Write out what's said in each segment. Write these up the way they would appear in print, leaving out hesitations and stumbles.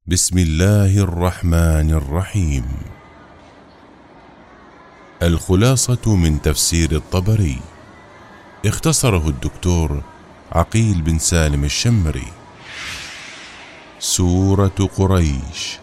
بسم الله الرحمن الرحيم. الخلاصة من تفسير الطبري، اختصره الدكتور عقيل بن سالم الشمري. سورة قريش.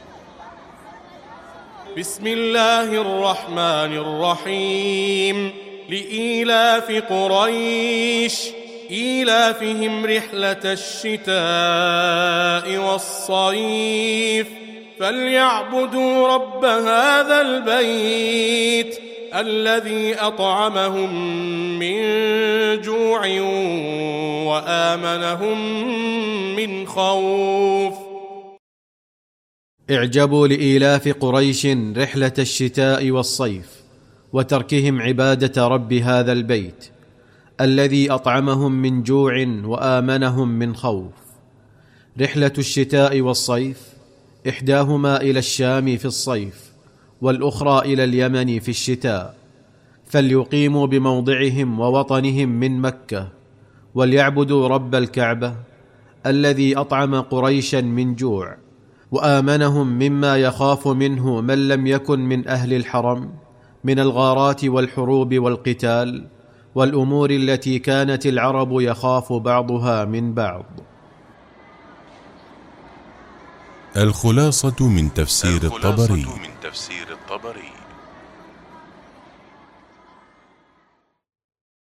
بسم الله الرحمن الرحيم. لإيلاف قريش إيلافهم رحلة الشتاء والصيف فليعبدوا رب هذا البيت الذي أطعمهم من جوع وآمنهم من خوف. اعجبوا لإيلاف قريش رحلة الشتاء والصيف وتركهم عبادة رب هذا البيت الذي أطعمهم من جوع وآمنهم من خوف. رحلة الشتاء والصيف إحداهما إلى الشام في الصيف والأخرى إلى اليمن في الشتاء، فليقيموا بموضعهم ووطنهم من مكة وليعبدوا رب الكعبة الذي أطعم قريشا من جوع وآمنهم مما يخاف منه من لم يكن من أهل الحرم من الغارات والحروب والقتال والأمور التي كانت العرب يخاف بعضها من بعض. الخلاصة من تفسير الطبري.